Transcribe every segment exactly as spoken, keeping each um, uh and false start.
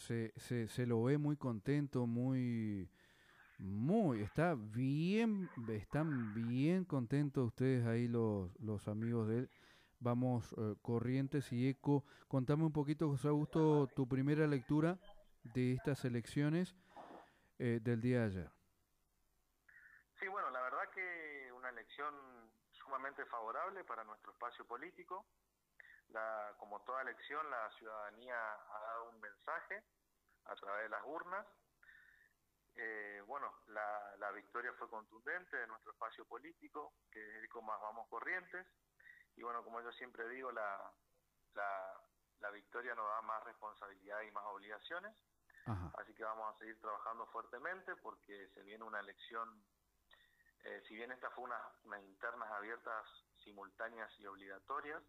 se, se, se lo ve muy contento, muy, muy, está bien, están bien contentos ustedes ahí los, los amigos de él. Vamos, eh, Corrientes y Eco. Contame un poquito, José Augusto, tu primera lectura de estas elecciones eh, del día de ayer. Sí, bueno, la verdad que una elección sumamente favorable para nuestro espacio político. La, como toda elección, la ciudadanía ha dado un mensaje a través de las urnas. Eh, bueno, la, la victoria fue contundente de nuestro espacio político, que es el Eco Más Vamos Corrientes. Y bueno, como yo siempre digo, la, la, la victoria nos da más responsabilidad y más obligaciones. Ajá. Así que vamos a seguir trabajando fuertemente porque se viene una elección. Eh, si bien esta fue unas, unas internas abiertas, simultáneas y obligatorias,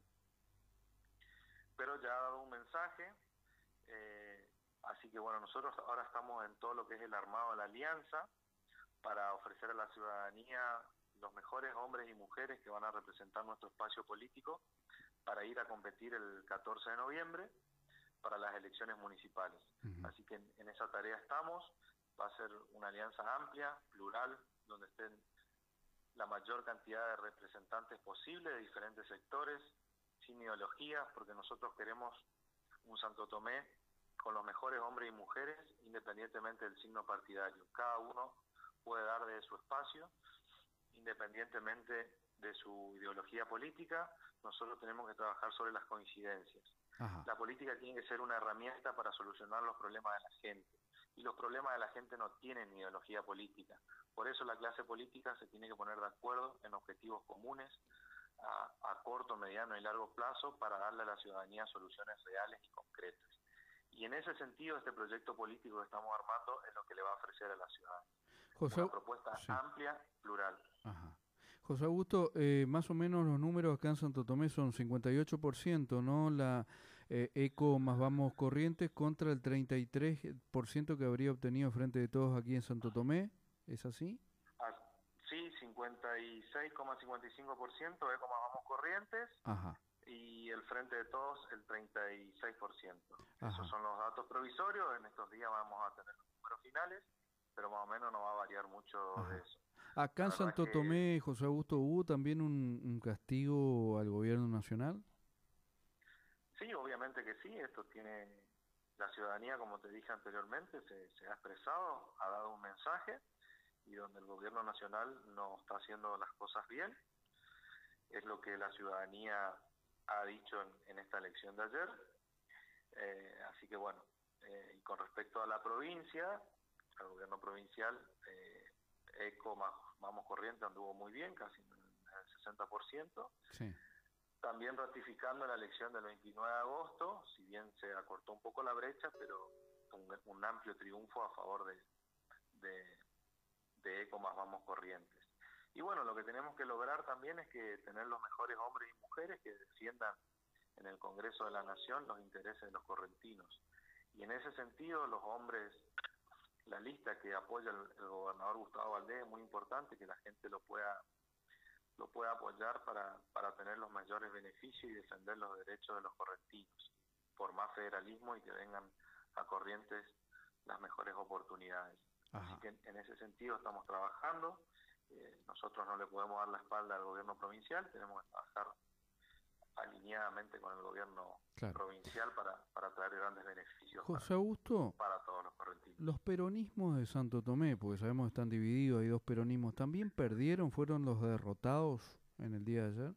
pero ya ha dado un mensaje, eh, así que bueno, nosotros ahora estamos en todo lo que es el armado de la alianza para ofrecer a la ciudadanía los mejores hombres y mujeres que van a representar nuestro espacio político para ir a competir el catorce de noviembre para las elecciones municipales. Uh-huh. Así que en, en esa tarea estamos. Va a ser una alianza amplia, plural, donde estén la mayor cantidad de representantes posible de diferentes sectores, sin ideologías, porque nosotros queremos un Santo Tomé con los mejores hombres y mujeres, independientemente del signo partidario. Cada uno puede dar de su espacio, independientemente de su ideología política. Nosotros tenemos que trabajar sobre las coincidencias. Ajá. La política tiene que ser una herramienta para solucionar los problemas de la gente. Y los problemas de la gente no tienen ideología política. Por eso la clase política se tiene que poner de acuerdo en objetivos comunes a, a corto, mediano y largo plazo para darle a la ciudadanía soluciones reales y concretas. Y en ese sentido, este proyecto político que estamos armando es lo que le va a ofrecer a la ciudadanía. José, Una propuesta sí. amplia, plural. Ajá. José Augusto, eh, más o menos los números acá en Santo Tomé son cincuenta y ocho por ciento, ¿no? La eh, Eco Más Vamos Corrientes contra el treinta y tres por ciento que habría obtenido frente de todos aquí en Santo Tomé, ¿es así? Ah, sí, cincuenta y seis coma cincuenta y cinco por ciento de Eco Más Vamos Corrientes Ajá. y el Frente de Todos el treinta y seis por ciento. Esos Ajá. son los datos provisorios. En estos días vamos a tener los números finales, pero más o menos no va a variar mucho de Ajá. eso. Acá La en verdad es Santo que Tomé, José Augusto, ¿hubo también un, un castigo al gobierno nacional? sí, obviamente que sí. Esto tiene la ciudadanía, como te dije anteriormente, se, se ha expresado, ha dado un mensaje, y donde el gobierno nacional no está haciendo las cosas bien. Es lo que la ciudadanía ha dicho en, en esta elección de ayer. Eh, así que bueno, eh, y con respecto a la provincia, al gobierno provincial, eh, Eco más Vamos Corriente anduvo muy bien, casi en el sesenta por ciento. Sí. También ratificando la elección del veintinueve de agosto, si bien se acortó un poco la brecha, pero un, un amplio triunfo a favor de, de, de Eco Más Vamos Corrientes. Y bueno, lo que tenemos que lograr también es que tener los mejores hombres y mujeres que defiendan en el Congreso de la Nación los intereses de los correntinos. Y en ese sentido, los hombres, la lista que apoya el, el gobernador Gustavo Valdés es muy importante, que la gente lo pueda lo pueda apoyar para, para tener los mayores beneficios y defender los derechos de los correntinos, por más federalismo y que vengan a Corrientes las mejores oportunidades. Así Ajá. que en, en ese sentido estamos trabajando. Eh, nosotros no le podemos dar la espalda al gobierno provincial, tenemos que trabajar alineadamente con el gobierno Claro. provincial para, para traer grandes beneficios José para, Augusto, para todos los correntinos. los peronismos de Santo Tomé, porque sabemos que están divididos, hay dos peronismos, ¿también perdieron, fueron los derrotados en el día de ayer?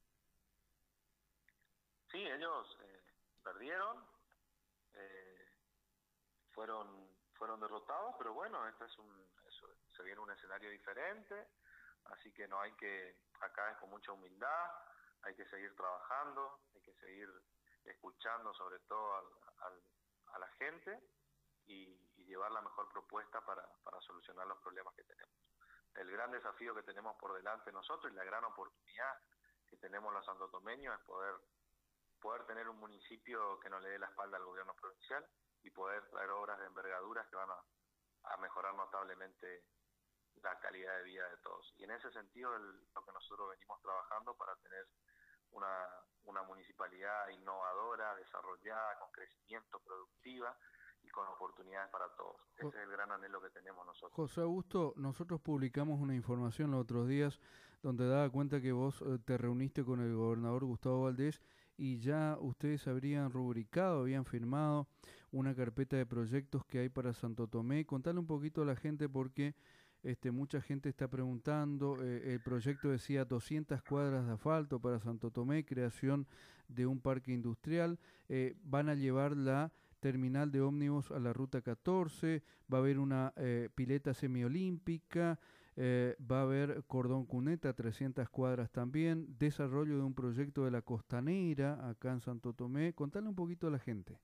Sí, ellos eh, perdieron, eh, fueron fueron derrotados, pero bueno, este es un eso, se viene un escenario diferente, así que no hay que, acá es con mucha humildad, hay que seguir trabajando, hay que seguir escuchando sobre todo al, al, a la gente y, y llevar la mejor propuesta para, para solucionar los problemas que tenemos. El gran desafío que tenemos por delante nosotros y la gran oportunidad que tenemos los santotomeños es poder, poder tener un municipio que no le dé la espalda al gobierno provincial y poder traer obras de envergaduras que van a, a mejorar notablemente la calidad de vida de todos. Y en ese sentido el, lo que nosotros venimos trabajando para tener una, una municipalidad innovadora, desarrollada, con crecimiento, productiva y con oportunidades para todos. Ese es el gran anhelo que tenemos nosotros. José Augusto, nosotros publicamos una información los otros días donde daba cuenta que vos eh, te reuniste con el gobernador Gustavo Valdés y ya ustedes habrían rubricado, habían firmado una carpeta de proyectos que hay para Santo Tomé. Contale un poquito a la gente porque este, mucha gente está preguntando. Eh, el proyecto decía doscientas cuadras de asfalto para Santo Tomé, creación de un parque industrial. Eh, van a llevar la terminal de ómnibus a la ruta catorce, va a haber una eh, pileta semiolímpica, eh, va a haber cordón cuneta, trescientas cuadras también, desarrollo de un proyecto de la costanera acá en Santo Tomé. Contale un poquito a la gente.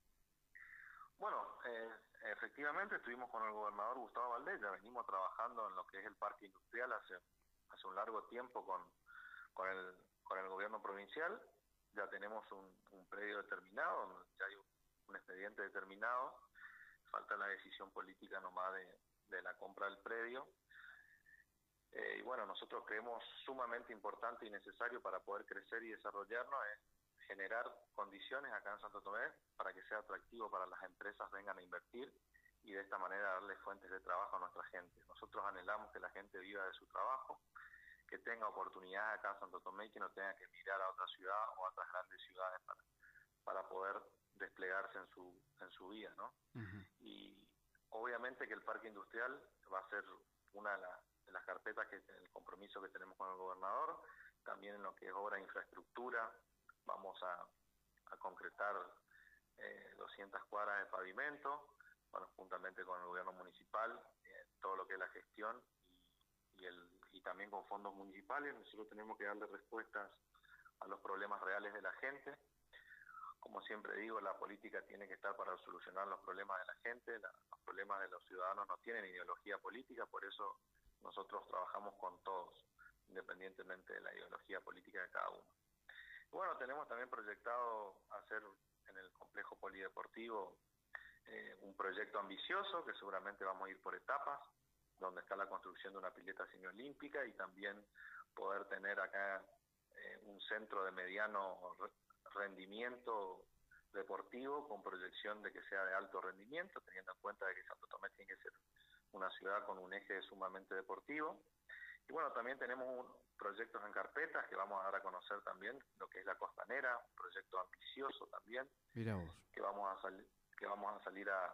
Bueno, eh, efectivamente estuvimos con el gobernador Gustavo Valdés, ya venimos trabajando en lo que es el parque industrial hace, hace un largo tiempo con, con, el, con el gobierno provincial. Ya tenemos un, un predio determinado, ya hay un un expediente determinado, falta la decisión política nomás de, de la compra del predio. Eh, y bueno, nosotros creemos sumamente importante y necesario para poder crecer y desarrollarnos es generar condiciones acá en Santo Tomé para que sea atractivo para las empresas vengan a invertir y de esta manera darle fuentes de trabajo a nuestra gente. Nosotros anhelamos que la gente viva de su trabajo, que tenga oportunidades acá en Santo Tomé y que no tenga que mirar a otra ciudad o a otras grandes ciudades para, para poder desplegarse en su en su vida, ¿no? Uh-huh. Y obviamente que el parque industrial va a ser una de, la, de las carpetas, que el compromiso que tenemos con el gobernador, también en lo que es obra de infraestructura, vamos a, a concretar eh, doscientas cuadras de pavimento, bueno, juntamente con el gobierno municipal, eh, todo lo que es la gestión y, y, el, y también con fondos municipales. Nosotros tenemos que darle respuestas a los problemas reales de la gente. Como siempre digo, la política tiene que estar para solucionar los problemas de la gente, la, los problemas de los ciudadanos no tienen ideología política, por eso nosotros trabajamos con todos, independientemente de la ideología política de cada uno. Y bueno, tenemos también proyectado hacer en el complejo polideportivo eh, un proyecto ambicioso, que seguramente vamos a ir por etapas, donde está la construcción de una pileta semiolímpica y también poder tener acá eh, un centro de mediano rendimiento deportivo con proyección de que sea de alto rendimiento, teniendo en cuenta de que Santo Tomé tiene que ser una ciudad con un eje sumamente deportivo. Y bueno, también tenemos un, proyectos en carpetas que vamos a dar a conocer también, lo que es la costanera, un proyecto ambicioso también. Mirá vos. que vamos a salir que vamos a salir a,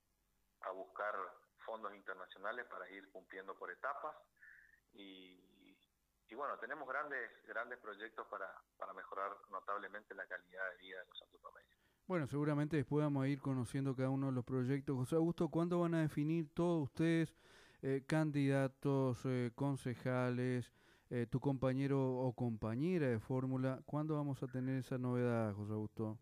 a buscar fondos internacionales para ir cumpliendo por etapas. Y Y bueno, tenemos grandes grandes proyectos para, para mejorar notablemente la calidad de vida de los santotomeños. Bueno, seguramente después vamos a ir conociendo cada uno de los proyectos. José Augusto, ¿cuándo van a definir todos ustedes, eh, candidatos, eh, concejales, eh, tu compañero o compañera de fórmula? ¿Cuándo vamos a tener esa novedad, José Augusto?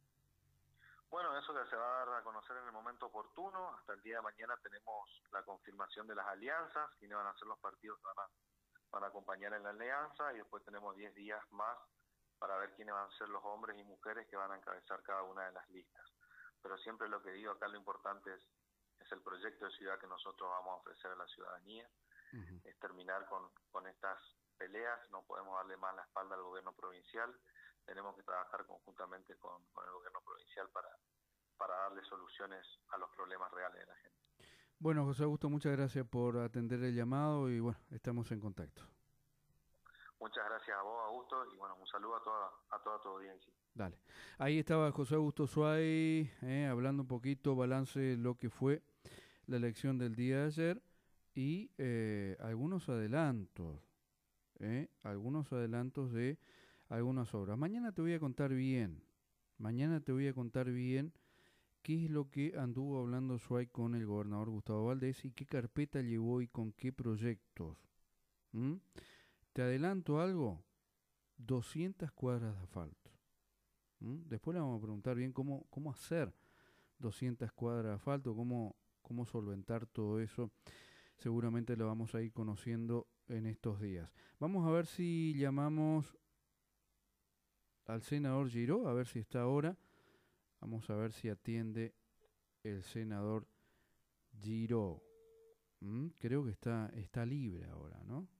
Bueno, eso que se va a dar a conocer en el momento oportuno. Hasta el día de mañana tenemos la confirmación de las alianzas, quiénes van a ser los partidos que van a van a acompañar en la alianza, y después tenemos diez días más para ver quiénes van a ser los hombres y mujeres que van a encabezar cada una de las listas. Pero siempre lo que digo acá, lo importante es, es el proyecto de ciudad que nosotros vamos a ofrecer a la ciudadanía, uh-huh. es terminar con, con estas peleas, no podemos darle más la espalda al gobierno provincial, tenemos que trabajar conjuntamente con, con el gobierno provincial para, para darle soluciones a los problemas reales de la gente. Bueno, José Augusto, muchas gracias por atender el llamado y bueno, estamos en contacto. Muchas gracias a vos, Augusto, y bueno, un saludo a toda, a toda tu audiencia. Dale. Ahí estaba José Augusto Suárez, eh, hablando un poquito, balance de lo que fue la elección del día de ayer y eh, algunos adelantos, eh, algunos adelantos de algunas obras. Mañana te voy a contar bien, mañana te voy a contar bien qué es lo que anduvo hablando Suárez con el gobernador Gustavo Valdés y qué carpeta llevó y con qué proyectos. ¿Mm? Te adelanto algo, doscientas cuadras de asfalto. ¿Mm? Después le vamos a preguntar bien cómo, cómo hacer doscientas cuadras de asfalto, cómo, cómo solventar todo eso. Seguramente lo vamos a ir conociendo en estos días. Vamos a ver si llamamos al senador Giró, a ver si está ahora. Vamos a ver si atiende el senador Giró. ¿Mm? Creo que está, está libre ahora, ¿no?